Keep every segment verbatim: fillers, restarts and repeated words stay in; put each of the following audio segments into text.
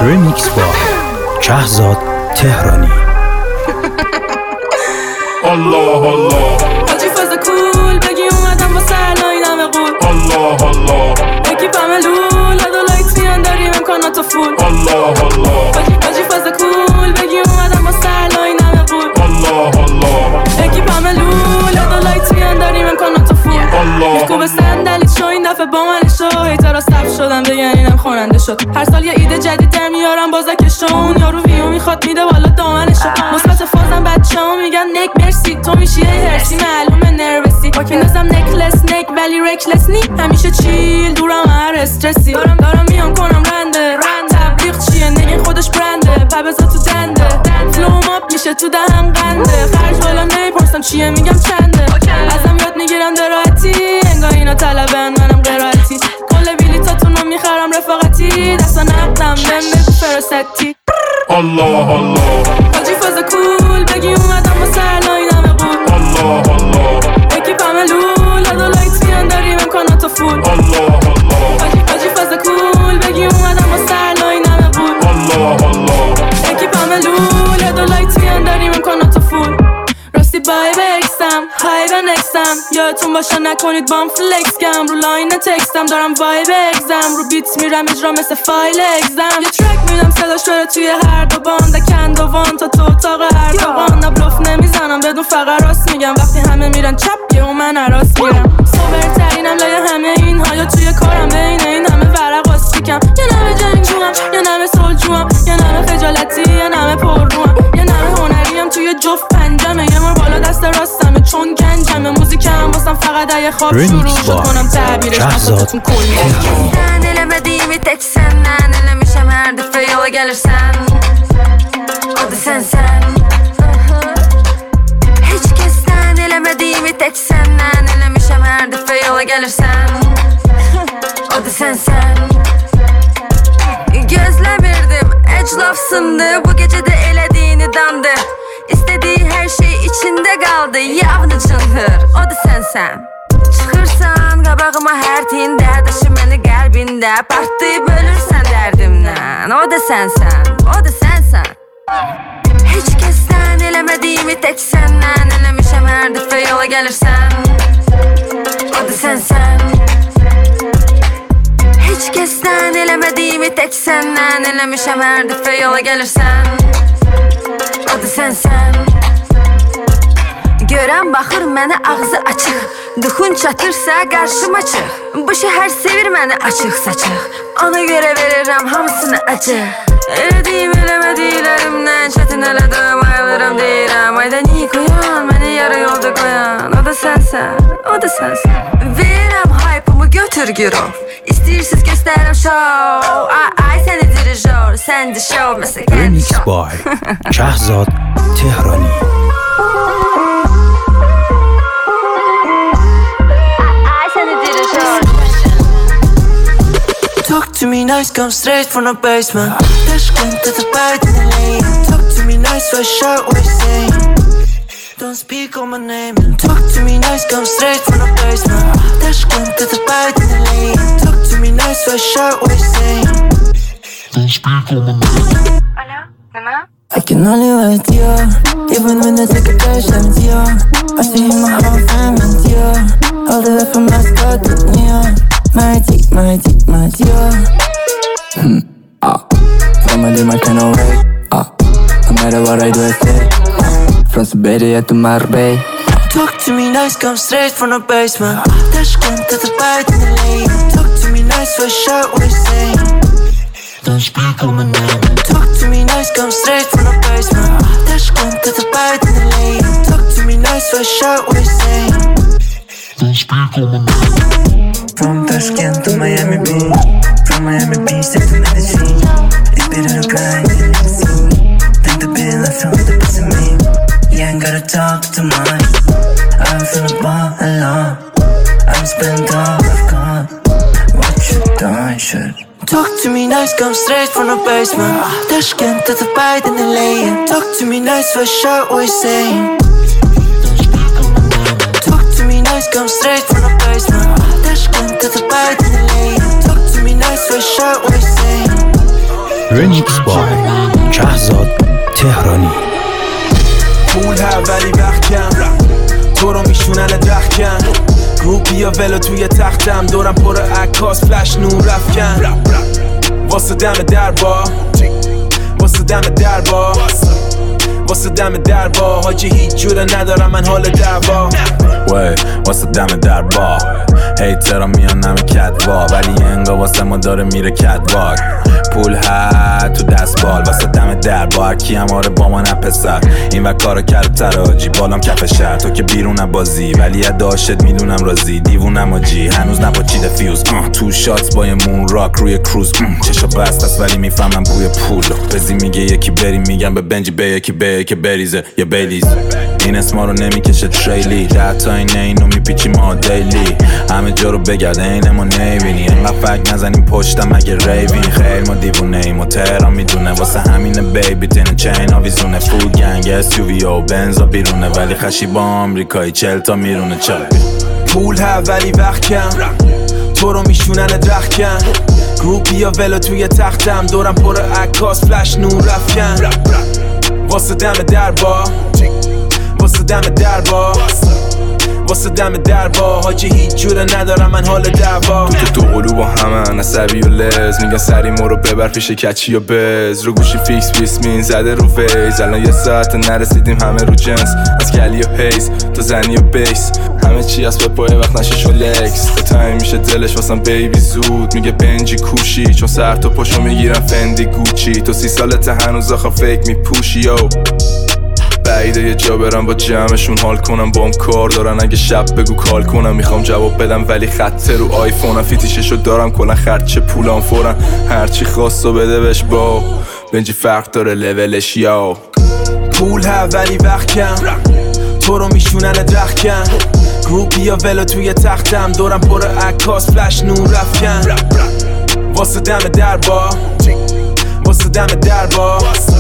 ریمیکس با شهزاد تهرانی. الله الله حاجی فاز کول بگی اومدم با سرلای نمه قول. الله الله بگی پملول هدو لایت میان داریم امکاناتو فول. الله الله حاجی فاز کول بگی اومدم با سرلای نمه قول. الله الله بگی پملول هدو لایت میان داریم امکاناتو فول. الله میخو به صندلیت شو این دفعه با من شو. هیترا صف شدم بگن اینم خواننده شد. هر سال یه ایده جدید در میارم بازکشون. اون یارو ویو میخواد میده والا دامنشو. مثبت فازم بچه‌ها میگن نک مرسی تو میشی یه هرسی معلومه نروسی. میندازم نکلس نک ولی رکلس نی. همیشه چیل دورم هر استرسی. دارم دارم میام کنم رنده تبلیغ چیه نگین خودش برنده. پبزا تو دنده فلوم اپ میشه تو دهم قنده. خرج بالا نمیپرسم چیه میگم چنده. ازم یاد میگیرم دراحتی انگار اینا طلبن منم قرائتی. کل بلیطاتونو میخرم رفاقتی. دستا نقدم بهم بگو فراستی. الله الله حاجی فاز کول بگی اومدم با سرلای نمه قول. الله الله بگی پملول هدو لایت میان داریم امکاناتو فول. الله الله حاجی حاجی فاز کول بگی اومدم با سرلای نمه قول. الله الله بگی پملول هدو لایت میان داریم امکاناتو فول. راستی بای بکسم های به نکسم. یادتون باشه نکنید بام فلکس گم. رو لاین تکستم دارم وایب اگزم. رو بیت میرم اجرا مثل فایل اگزم. یه ترک میدم صداش بره توی هر دو باند. کند و وان تا تو اتاق هر دو باند. بلوف نمیزنم بدون فقط راست میگم. وقتی همه میرن چپ که اون من عراس میرم. سوبرترینم لای همه اینها. یا توی کارم بین این همه ورق واستیکم. یه نمه جنگجوام یه نمه سلجوام. یه نمه خجالتی یه نمه پرروام. یه نمه هنریم توی جفت پنجمه. یه مار بالا دست راستمه چون گنجمه. موزیکم واسم فقط اگه خواب شروع شد کنم تعبیرش واسهتون کلیه. Sen elemediğimi tek senden elemişem her defa yola gelirsen. O da sen sen. Hiç kesten elemediğimi tek senden elemişem her defa yola gelirsen. O da sen sen. Gözlemirdim eclafsındı bu gecede elediğini dandı. İstediği her şey içinde kaldı yavını çınhır. O da sen sen. Çıxırsan qabağıma hər tində. Daşı məni qəlbində. Partlayıb ölürsən dərdimdən. O da sənsən, o da sənsən. Heç kəsdən eləmədiyimi tək səndən eləmişəm hər dəfə yola gəlirsən. O da sənsən. Heç kəsdən eləmədiyimi tək səndən eləmişəm hər dəfə yola gəlirsən. O da sənsən. Görən baxır mənə ağzı açıq. Duxun çatırsa qarşıma çıx. Bu şəhər sevir məni açıq saçıq. Ona görə verirəm hamısını acı. Elədiyim eləmədiklərimdən çətin elədim ayılırım deyirəm. Ayda niyə qoyan məni yarı yolda qoyan. O da sənsən, o da sənsən. Verirəm hype'ımı götür girov. İstəyirsiz göstərirəm show. Ay ay səni dirijor. Sən də show məsələn kendi ریمیکس show. با شهزاد تهرانی. Talk to me nice, come straight from the basement. Tashkent to the bite in the lane. Talk to me nice, what shirt we say. Don't speak on my name. Talk to me nice, come straight from the basement. Tashkent to the bite in the lane. Talk to me nice, what shirt we say. Don't speak on my name. Alo, Nima? I can only wait, yeah. Even when I take a patient, yeah. I see my whole family, yeah. All the way from my start, yeah. Mighty, mighty, mighty, yeah. Hmm, ah. Family, my kind of way, ah. No matter what I do, I stay, ah. From Siberia to Marbella. Talk to me nice, come straight from the basement. Tashkent to the bite in the lane. Talk to me nice, what shirt we say. Don't speak on my name. Talk to me nice, come straight from the basement. Tashkent to the bite in the lane. Talk to me nice, what shirt we say. Don't speak on my name. From Tashkent to Miami Beach. From Miami Beach to the Medellin. It's been a grind in the scene. Take the bill and from the pussy me. You ain't gotta talk too much. I'm from the bar alone. I'm spent all I've got. What you done, shit. Talk to me nice, come straight from the basement. Tashkent to the bite in the lane. Talk to me nice, what shirt we say. Talk to me nice, come straight from the basement. Tashkent to the bite in the lane. Talk to me nice, what shirt we say. رمیکس با شهزاد تهرانی. پول ها ولی وقت کم، تو رو میشونن درخکن، گروپی یا ولو توی تختم، دورم پر عکاس فلش نور رفکن، واسه دم دربا واسه دم دربا واسه دم دربا حاجی هیچ جوره ندارم من حال دعوا وی واسه دم دربا هیترا میان نمی کدوا، ولی انگا واسه ما داره میره کدواک. پول ها تو دست بال واسه دم دربا، هرکی هم آره با ما نپسر این و کارو کرد تراجی بالام کف شهر، تو که بیرون بازی ولی داشت میدونم رازی دیوونم آجی هنوز نپاچیده فیوز تو شات با یه مون راک روی کروز چشا بست است ولی میفهمم بوی پول بزی میگه یکی بریم میگم به بنجی به یکی به یکی بریزه یه بیلیز این اسما رو نمیکشه تریلی ده تا اینه اینو میپیچی ما دیلی همه جا رو بگرده اینه ما نیبینی انقدر فک نزنیم پشتم اگه ریوین خیلی ما دیوونه ایم و تهران میدونه واسه همینه بیبی تین چین آویزونه فول گنگ اس یو وی و بنزا بیرونه ولی خشی با آمریکایی چل تا میرونه چل پول ها ولی وقت کم، تو رو میشونن درخکن، گروپی یا ولو توی تختم، دورم پر عکاس فلش نور رفکن، واسه دم دربا واسه دم دربا واسه دم دربا حاجی هیچ جوره ندارم من حال دعوا. تو تو قلوب همه عصبی و لز میگن سری ما رو ببر پیش کچی و بز رو گوشی فیکس بیسمین زده رو ویز الان یه ساعت نرسیدیم همه رو جنس از کلی و هیز تا زنی و بیس همه چی از به پای وقت نشش و لکس تایم میشه دلش واسم بیبی زود میگه بنجی کوشی چون سر تو پاشو میگیرم فندی گوچی تو سی سالت هنوز آخه فیک میپوشی یو بعیده یه جا برم با جمعشون حال کنم بام کار دارن اگه شب بگو کال کنم میخوام جواب بدم ولی خط رو آیفونم فیتیششو دارم کلا خرچه پولام فورن هرچی خواستو بده بهش با بنجی فرق داره لولش یا پول ها ولی وقت کم، تو رو میشونن درخکن، گروپی یا ولو توی تختم، دورم پر عکاس فلش نور رفکن، واسه دم دربا واسه دم دربا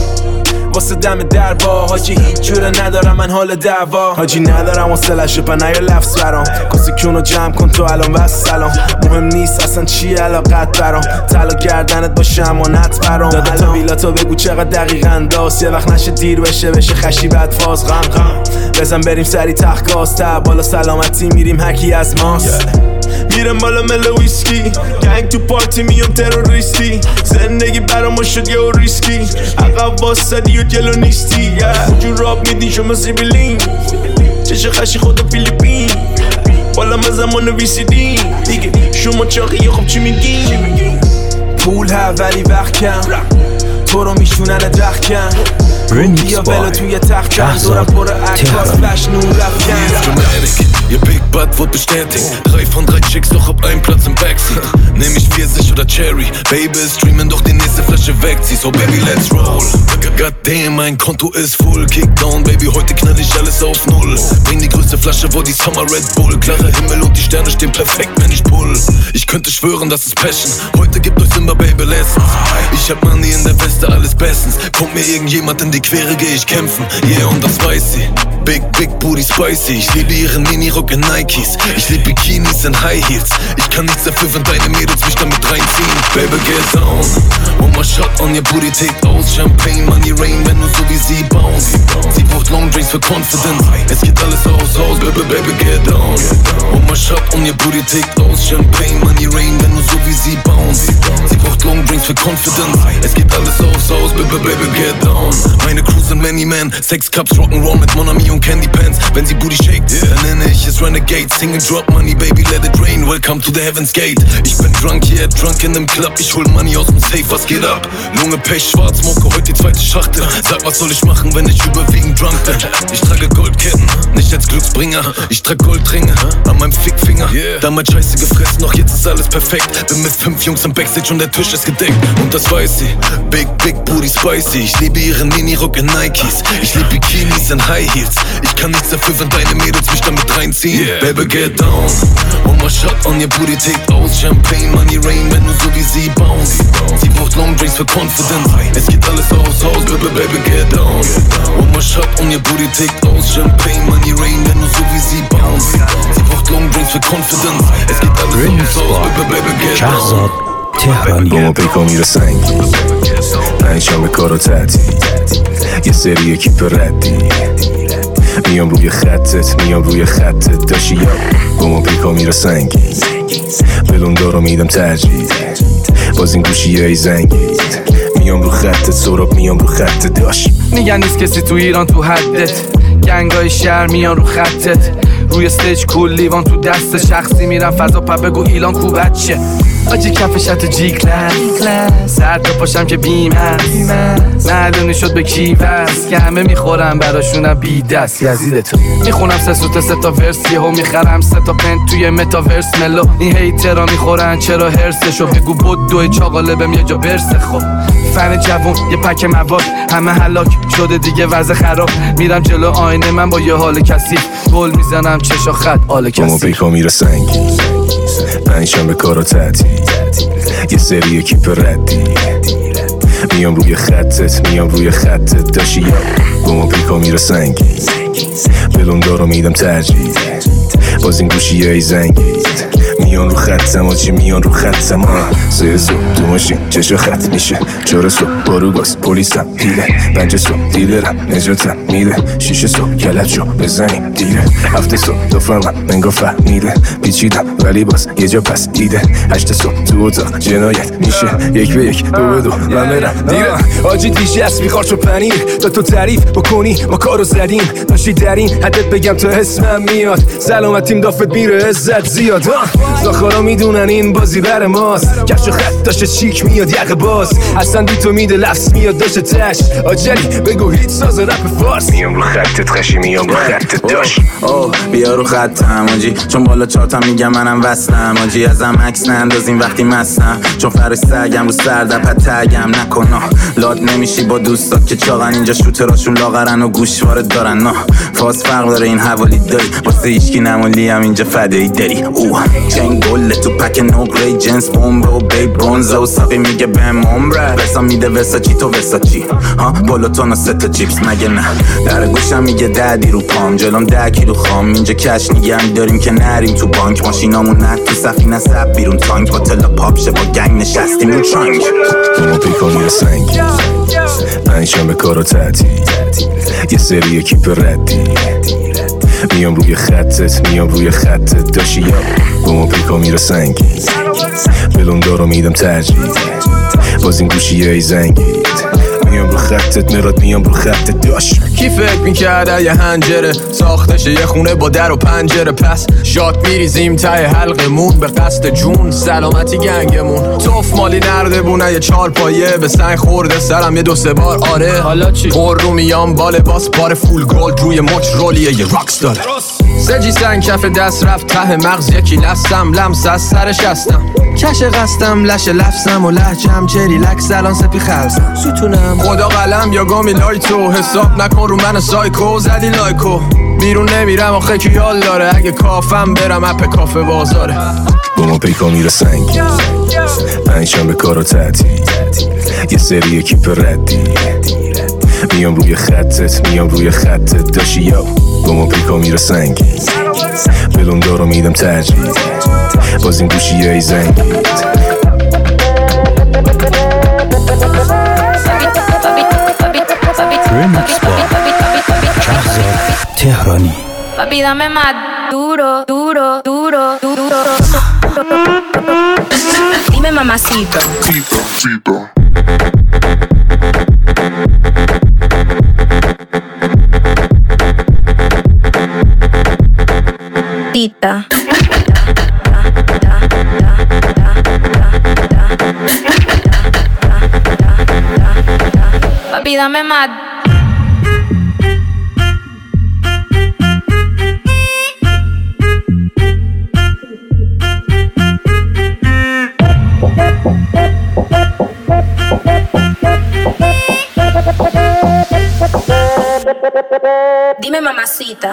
واسه دم دربا حاجی هیچ جوره ندارم من حال دعوا حاجی ندارم واسلش پا نیا لفظ برام کسی کونو جمع کن تو الان بس سلام مهم نیست اصلا چیه علاقت برام طلا گردنت باشه امانت برام دادا ویلاتو بگو چقدر دقیقاً انداز یه وقت نشه دیر بشه بشه خشی بعد فاز غم غم بزن بریم سری تخت گاز تا بالا سلامتی میریم هکی از ماست میرم بالا ملو ویسکی گنگ تو پارتی میام تروریستی زندگی برا ما شد یه ریسکی عقب واسدی و جلو نیستی وجود راب میدین شما سیبیلین چشه خشی خدا فیلیپین بالا ما زمان ویسیدین دیگه شما چاقیه خب چی میگین پول ها ولی وقت کم تو رو میشونن درخکن رمیکس بیا با ولو توی تخت شهزاد پر عکاس فلش نور رفکن Ihr Big Butt wird bestätigt. Drei von drei Chicks, doch hab einen Platz im Backseat. Nehm ich Pfirsich oder Cherry. Baby ist streamen, doch die nächste Flasche wegzieh. So Baby, let's roll. Goddamn, mein Konto ist full. Kickdown, Baby, heute knall ich alles auf Null. Bring die größte Flasche, wo die Summer Red Bull. Klarer Himmel und die Sterne stehen perfekt, wenn ich pull. Ich könnte schwören, das ist Passion. Heute gibt euch Simba, Baby, Lessons. Ich hab Money in der Weste, alles bestens. Kommt mir irgendjemand in die Quere, geh ich kämpfen. Yeah, und das weiß sie. Big, big booty spicy. Ich liebe ihren Mini-Rock in Nikes. Ich lieb Bikinis in High Heels. Ich kann nichts dafür, wenn deine Mädels mich damit reinziehen. Baby, get down. One more shot on your booty, take aus. Champagne, money, rain, wenn du so wie sie bounce. Sie braucht Long Drinks für Confidence. Es geht alles aus, aus, baby, baby, get down. One more shot on your booty, take aus. Champagne, money, rain, wenn du so wie sie bounce. Sie braucht Long Drinks für Confidence. Es geht alles aus, aus, baby, baby, get down. Meine Crew sind many men. Sex Cups, Rock'n'Roll mit Monami und Candy Pants. Wenn sie Booty shakt, dann nenne ich es Renegade. Singen Drop Money, baby, let it rain. Welcome to the Heaven's Gate. Ich bin drunk, yeah, drunk in dem Club. Ich hol Money aus dem Safe, was geht ab? Lunge, Pech, schwarz, Mucke, heute die zweite Schachtel. Sag, was soll ich machen, wenn ich überwiegend drunk bin? Ich trage Goldketten, nicht als Glücksbringer. Ich trage Goldringe an meinem Fickfinger. Damals scheiße gefressen, doch jetzt ist alles perfekt. Bin mit fünf Jungs im Backstage und der Tisch ist gedeckt. Und das weiß sie. Big, big booty spicy. Ich liebe ihren Mini-Rock in Nikes. Ich liebe Bikinis in High Heels. Ich kann nichts dafür, wenn deine Mädels mich damit reinziehen. Yeah. Baby, get down. One more shot on your booty, take aus. Champagne, money, rain, wenn du so wie sie bounce. Sie braucht Long Drinks für Confidence. Es geht alles aus, aus, baby, baby, get down. One more shot on your booty, take aus. Champagne, money, rain, wenn du so wie sie bounce. Sie braucht Long Drinks für Confidence. Es geht alles aus, aus, baby, baby, get down. شهزاد تهرانی. Como pico mi lo sangue پنجشنبه کارو تعطیل، یه سری کیپ ردی، میام روی خطت میام روی خطت داشی یا با ما پیکا میره سنگین، بلون دارو میدم ترجیح، باز این گوشی های زنگید، میام رو خطت سراب میام رو خطت داشت. میگن نیست کسی تو ایران تو حدت، گنگای شهر میان رو خطت، روی استیج کول لیوان تو دست، شخصی میرم فضا پا بگو ایلان کو بچه، آجی کفشت جی کلاس، سر تا پاشم که بیم هست، معلومی شد به کی وست که همه میخورم براشونم بی دست یزیدتون. میخونم سه سوت سه تا ورس یهو میخرم سه تا پنت توی متاورس ملو، این هیترا میخورن چرا هرسشو، بگو بود دوی چاقاله بهم یه جا برسه. خب فن جوون یه پک مواد همه هلاک شده دیگه وضع خراب، میرم جلو آینه من با یه حال کثیف، گل میزنم چشا خط آل کثیف، با پیکا میره سنگین، پنجشنبه کارو تعطیل، یه سری کیپ ردی، میام روی خطت میام روی خطت داشی یا با ما پیکا میره سنگین، بلون دارو میدم ترجیح، باز این گوشی های زنگید، میان رو خطم آجی میان رو خطم ها، سه صبح تو ماشین چشا خط میشه، چهار صبح بارو گاز پلیسم دیره، پنج صبح دیلرم نجاتم میده، شیش صبح کلت شو بزنیم دیره، هفت صبح تو فهمم منگا فهمیده، پیچیدم ولی باز یه جا پس دیده، هشت صبح تو اتاق جنایت میشه، یک به یک دو به دو من برم دیره، آجی دیشه از میخوار چو پنیر، تا تو تعریف بکنی ما کارو زدیم، داشتی در این حدت بگم تا اسمم میاد، سلامتیم دافت میره عزت زیاد، زاخارا میدونن این بازی بر ماست، کفش و خط داشته چیک میاد یقه باز، اصلا بی تو میده لفظ میاد داشته تش، آجلی بگو هیچ ساز رپ فارس، میام رو خطت خشی میام رو خطت داش، اوه بیا رو خطم آجی، چون بالا چارتم میگم منم وصلم آجی، ازم عکس نندازین وقتی مستم، چون فرش سگم رو سردپت تگم نکنا، لاد نمیشی با دوستات که چاقن، اینجا شوتراشون لاغرن و گوشوارت دارن، نه فاز فرق داره این حوالی داری، واسه هیچکی نمولی هم اینجا فدایی داری، اوه چنگ گله تو پک نوگری جنس بومبه و بی برونزه و ساقی میگه بهم عمره، وسا میده وسا چی تو وسا چی ها، بالا تو نا ستا چیپس مگه نه، در گوشم میگه ددی رو پام، جلوم ده کیلو خام، اینجا کش نگه داریم که نریم تو بانک، ماشینامون نه تو سفینه سب بیرون تانک، با تلا پاپ شه با گنگ نشستیم رو چانک، با پیکا میره سنگین، پنجشنبه کارو تعطیل، یه سری کیپ ردی، میام روی خطت میام روی خطت داشی یا با ما پیکا میره سنگین، بلون دارو میدم ترجیح، باز این گوشی های زنگید، میام رو خطت مراد میام رو خطت داشت. کی فکر میکرده یه هنجره ساختشه یه خونه با در و پنجره، پس شات میریزیم ته حلقمون به قصد جون سلامتی گنگمون، توف مالی نرده بونه یه چار پایه به سنگ خورده سرم یه دو سه بار، آره حالا چی پر رو میام باله باس بار فول گولد روی مچ رولیه یه راکس داره، سجی سنگ کف دست رفت ته مغز یکی لستم لمس از سرش هستم، کش قستم لش لفظم و لحجم چری لک سلان سپی خلصم ستونم خدا قلم یا گامی لایتو، حساب نکن رو من سایکو زدی لایکو، بیرون نمیرم آخه کی یال داره، اگه کافم برم اپ کافه بازاره، با ما پیکا میره سنگین، پنجشنبه کارو تعطیل، یه سری کیپ ردی، میام روی خطت میام روی خطت داشی یا با ما پیکا میره سنگین، بلون دارو میدم ترجیح، باز این گوشی های زنگید، ریمیکس با شهزاد تهرانی. Papi, dame más duro, duro, duro, duro. Dime mamacito. Tito, Tito. Tita. Papi, dame más. Dime mamacita,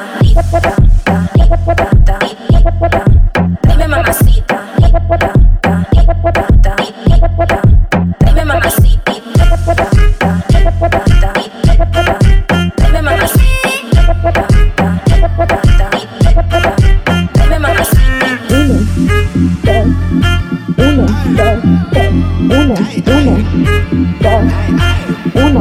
dime mamacita, dime mamacita, dime mamacita.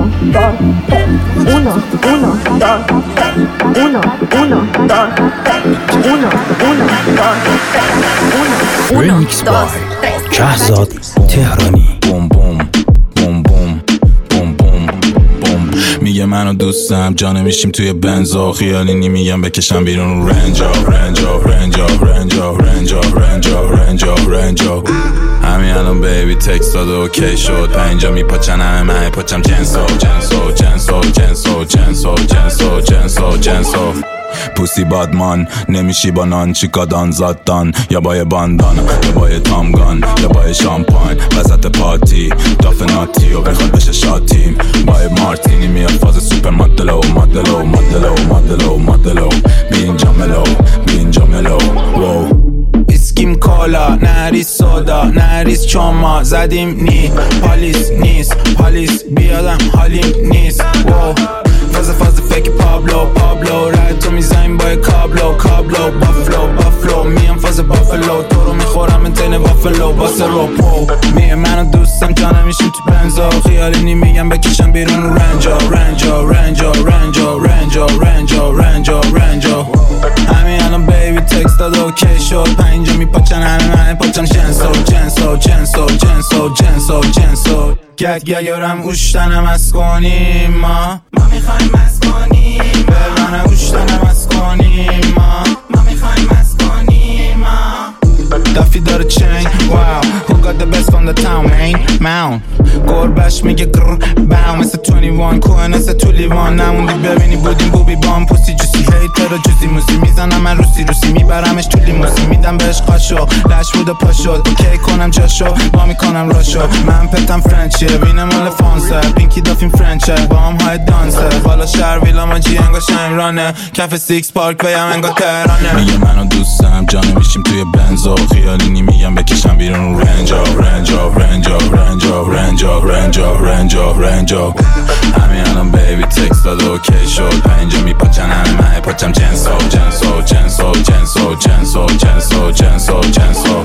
Uno, dos, tres. Uno, uno, dos, tres. Uno, uno, dos, tres. Uno, uno, dos, tres. Uno, uno, dos, tres. شهزاد تهرانی. بوم بوم بوم بوم بوم بوم بوم. میگه منو دوستم جا نمیشیم توی بنزا خیالی نی میگم بکشم بیرون رنجا رنجا رنجا رنجا رنجا رنجا رنجا رنجا. همین الان بیبی تکست داده اوکی شد پنجا میپاچن همه من پاچم جنسو جنسو جنسو جنسو جنسو جنسو جنسو جنسو. پوسی بادمان نمیشی با نان چیکادان زادان یا با یه باندان یا با یه تامگان یا با یه شامپاین وسط پارتی داف ناتی و بخواد بشه شاتیم با یه مارتینی میاد فاز سوپر مدلو مدلو مدلو مدلو مدلو بی اینجا ملو بی اینجا ملو وو. اسکیم کالا نریس سودا نریس چاما زدیم نی پالیس نیست پالیس بیادم حالیم نیست وو. فاز فاز فک پابلو پابلو رای تو میزنیم با کابلو کابلو بافلو بافلو میام فاز بافلو تو رو میخورم انتین وافلو باسه رو پو. میه منو دوستم جا نمیشیم تو بنزا خیالی نی میگم بکشم بیرون رنجا رنجا رنجا رنجا رنجا رنجا رنجا رنجا. همین الان بیبی تکست داد اوکی شد پنجا میپاچن همه من پاچم جنسو جنسو جنسو جنسو جنسو جنسو. گگ گگرم اوشتنم از کنیم ما ما میخوایم از کنیم برانه اوشتنم از کنیم ما ما میخوایم از کنیم ما. دفی داره چین واو who got the best from the town main mound گربش میگه گر باو مثل بیست و یک کوه مثل تو لیوان نموندی ببینی بودیم بوبی بام پوستی جوسی هیتر و جوزی موزی میزنم من روسی روسی میبرمش تو لیموسی میدم بهش قاشو لش بود و پا شد اوکی کنم جاشو با میکنم راشو من پتم فرنچیه وینم مال فانسه پینکی دافین فرنچه با هم های دانسه بالا شهر ویلا ما جی انگا شنگرانه کف سیکس پارک بیم انگا تهرانه. میگه منو دوستم جا نمیشیم توی بنزا خیالی نی میگم بکشم بیرون رنجا رنجا رنجا رنجا رنجا رنجا رنجا رنجا. همین الان بیبی تکست داد اوکی شد پنجا میپاچن همه من پاچم جنسو جنسو جنسو جنسو جنسو جنسو جنسو جنسو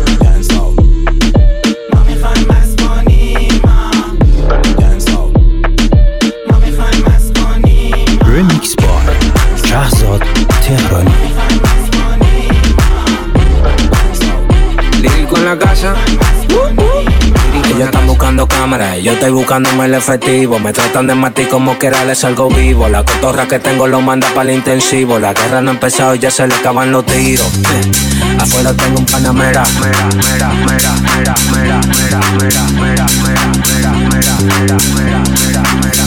جنسو. ما میخوایم از کنیم جنسو ما میخوایم از کنیم. ریمیکس بار شهزاد تهرانی. Lírico en la casa. Ellos están buscando cámaras y yo estoy buscándome el efectivo. Me tratan de matar como quiera les salgo vivo. La cotorra que tengo lo manda para el intensivo. La guerra no ha empezado y ya se le acaban los tiros. Afuera tengo un panamera. Mera, mera, mera, mera, mera, mera, mera, mera, mera, mera, mera, mera, mera, mera.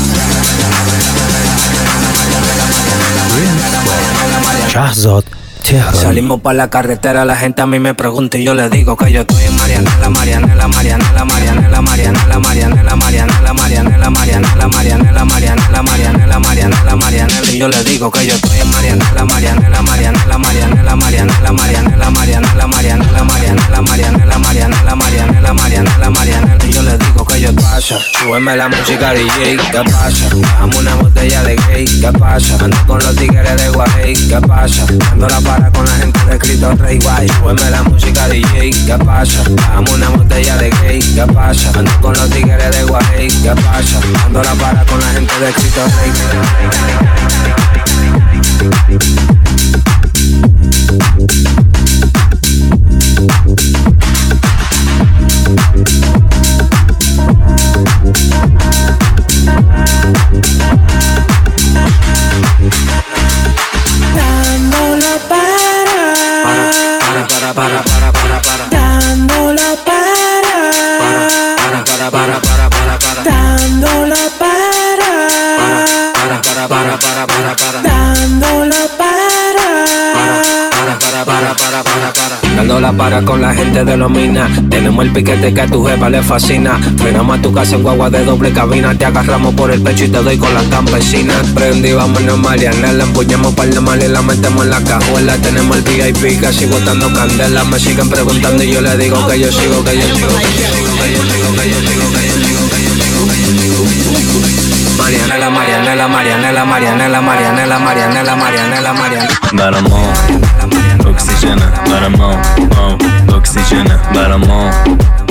شهزاد تهرانی. Salimos pa' la carretera, la gente a mí me pregunta y yo le digo que yo estoy en Marianela, Marianela, Marianela, Marianela, Marianela, Marianela, Marianela, Marianela, Marianela, Marianela, Marianela, Marianela, Marianela, Marianela, y yo le digo que yo estoy en Marianela, Marianela, Marianela, Marianela, Marianela, Marianela, Marianela, Marianela, Marianela, Marianela, Marianela, Marianela, Marianela, Marianela, y yo le digo que yo pasa, súbeme la música D J, ¿qué pasa? Dame una botella de gay, ¿qué pasa? Ando con los tigres de Guay, ¿qué pasa? Ando la para con la gente de Cristo Rey Guay. Súbeme la música D J, ¿qué pasa? Dame una botella de gay, ¿qué pasa? Ando con los tigres de Guay, ¿qué pasa? Ando la para con la gente de Cristo Rey. Para, para, para, para, para. Dándola para. Para, para, para, para, para, para. Dándola para. Para, para, para, para, para, para. Dándola para. Para, para, para, para, para, para. Dándola para con la gente de los minas. Tenemos el piquete que a tu jefa le fascina. Frenamos a tu casa en guagua de doble cabina. Te agarramos por el pecho y te doy con las campesinas. Prendí, vámonos Marianela. Empuñamos par de mal y la metemos en la cajuela. Tenemos el V I P casi botando candela. Me siguen preguntando y yo le digo que yo sigo, que yo sigo, que yo sigo, que yo sigo, que yo sigo, que yo sigo, que yo sigo, que yo sigo. Marianela, Marianela, Marianela, Marianela, Marianela, Marianela, Marianela, Marianela. برامون اکسیژن برامون اکسیژن برامون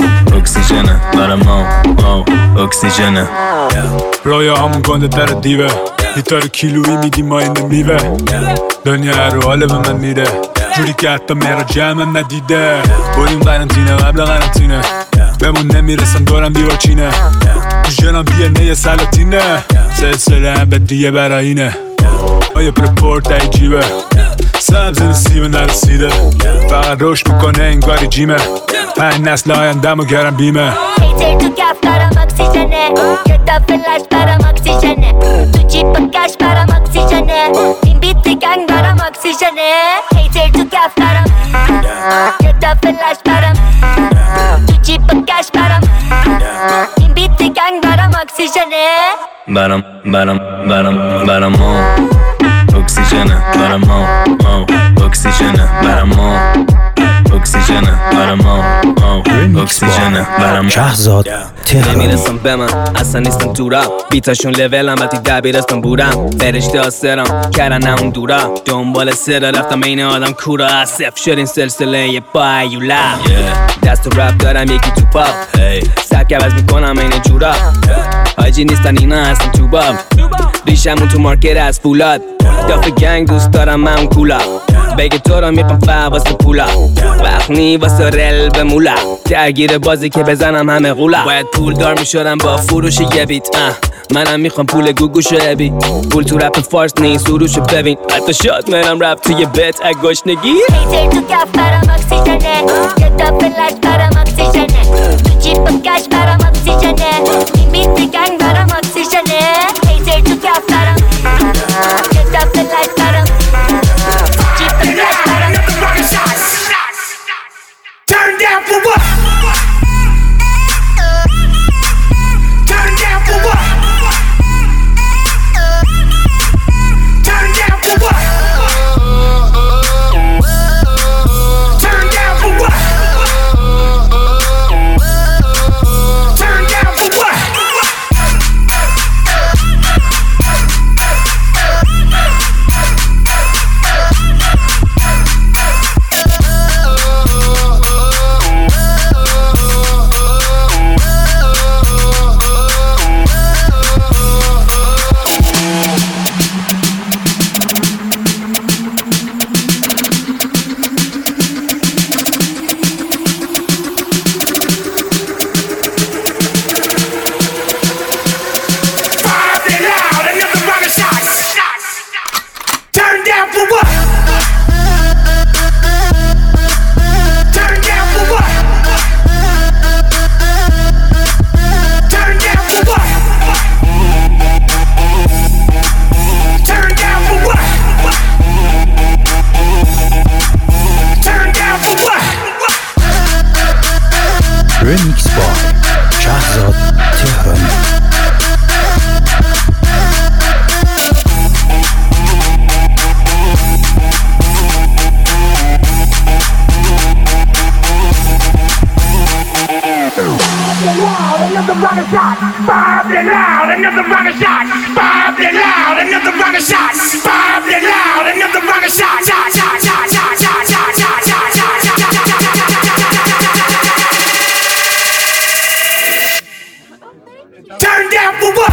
اکسیژنه برا ما اکسیژنه رایا همون گنده در دیوه گیتار کیلویی میدیم ما اینه میوه دنیا رو حاله به من میره جوری که حتی مرا جمعم ندیده بریم قرنطینه قبل قرنطینه بمون نمیرسم دورم دیوار چینه تو جنم بیه نه سلاطینه سلسله هم به دیگه براینه آیا پرپورت ای جیبه سبز نسیبه نرسیده فقط روش میکنه انگاری جیمه پنج نسل آیندم و گرم بیمه هیتر تو کف برام اکسیژنه کتاب فلش برام اکسیژنه تو جیب کش برام اکسیژنه این بیت گنگ برام اکسیژنه هیتر تو کف برام کتاب فلش برام تو جیب کش برام این بیت گنگ برام اکسیژنه برام برام برام برام ما اکسیژنه برام ما اکسیژنه برام ما اکسیژنه برام ما اکسیژنه برام شهرزاد تهرانی نمیرسم به من اصلا نیستم دورا بیتاشون لولم وقتی در بیرستم بورم فرشته آسرم کردن اون دورا دنبال سر رفتم این آدم کورا صف شد این سلسله با ایولا دست و رپ دارم یکی تو پاپ سبک عوض میکنم این جورا حاجی نیستن اینا هستم تو باب ریشمون تو مارکت از فولاد دافه گنگ دوست دارم من اون کولا بگه تو رو میپم فا واسه پولا وقت نی واسه رل به مولا درگیر بازی که بزنم همه غولا باید پول دار میشدم با فروش یه بیت منم میخوام پول گوگوشو ابی پول تو رپ فارس نیست سروشو ببین حتی شاد منم رپ توی بت اگوشنگی هیتر تو کف برام اکسیژنه کتاب فلش برام اکسیژنه تو جیب کش برام اکسیژنه این بیت گنگ برام اکسیژنه هیتر تو کف برام کتاب فلش برام تو جیب کش برام Turn down for what? Turn down for what? Turn down for what? Turn down for what? Turn down for what? Remix by شهرزاد تهرانی Another rocket shot, five it loud, another rocket shot, five it loud, another rocket shot, five it loud, another rocket shot, shot, shot, shot, shot, shot, shot, shot, shot, shot, shot. Turn down for what?